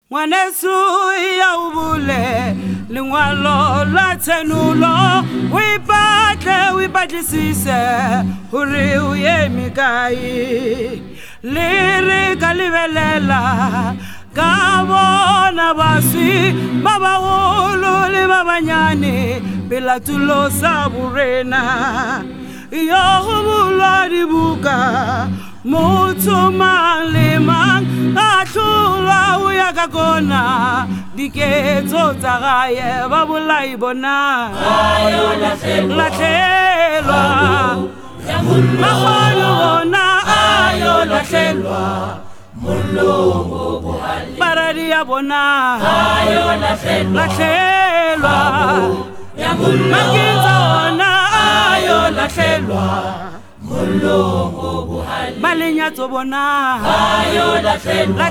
Ngwanesu ya ubule lingwalo la tenulo wipatisise huri uye mikai liri kalivelela kabona basi baba wulu li baba nyani bila tulo saburena yohubula dibuka mutu malima atula uyakakona diketo tagaye babula ibona ayo lathelwa mahona ayo lathelwa mulungu buhali baradi yabona ayo lathelwa makinzona ayo lathelwa mulungu buhali malenya tobona ayo lathelwa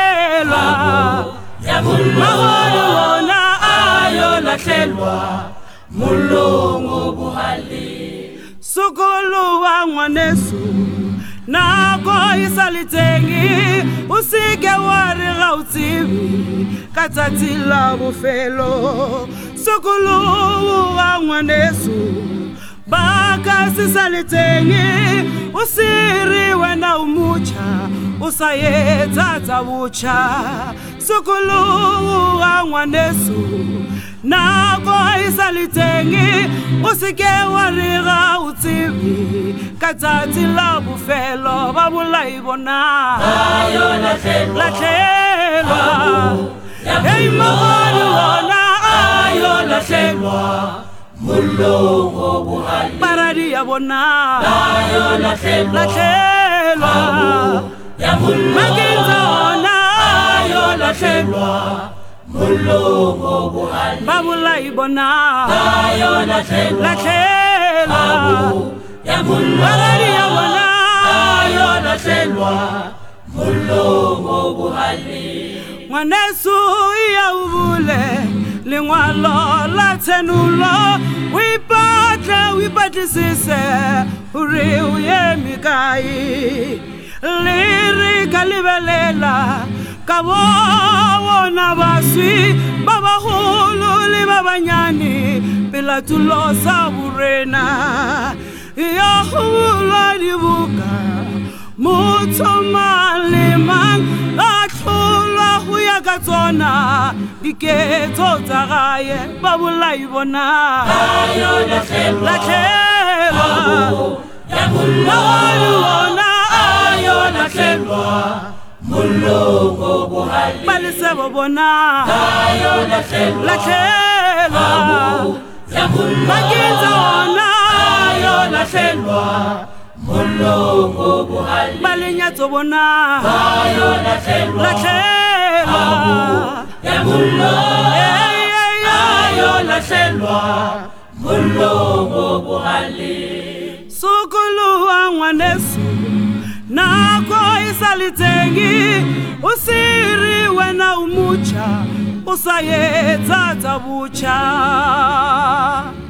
mahona ayo lathelwa mulungu buhali sukulu wa Ngwanesu nako isalitengi usike wari gautibi katatila bufelo sukulu wa Ngwanesu baka sisalitengi usiri wena umucha usayeta tabucha sukulu wa Ngwanesu nako isalitengi usike wariga utibi katatila bufelo babula ibona ayo lathelwa hey mahona ayo lathelwa mulungu buhali baradi yabona ayo lathelwa makinzona ayo lathelwa mulungu buhali babula ibona ayo lathelwa baradi yabona ayo lathelwa mulungu buhali Ngwanesu ya ubule lingwalo la tenulo wipatisise huri uye mikai liri kalivelela kabona basi baba hulu li baba nyani bila tulo saburena yohula dibuka mutu malima atula huyakatona diketo tagaye babula ibona ayo lathelwa mahona ayo lathelwa mulungu buhali balisebo bona ayo lathelwa makinzona ayo lathelwa mulungu buhali balenya tobona ayo lathelwa ayo lathelwa mulungu buhali sukulu wa Ngwanesu nako isalitengi usiri wena umucha usayeta tabucha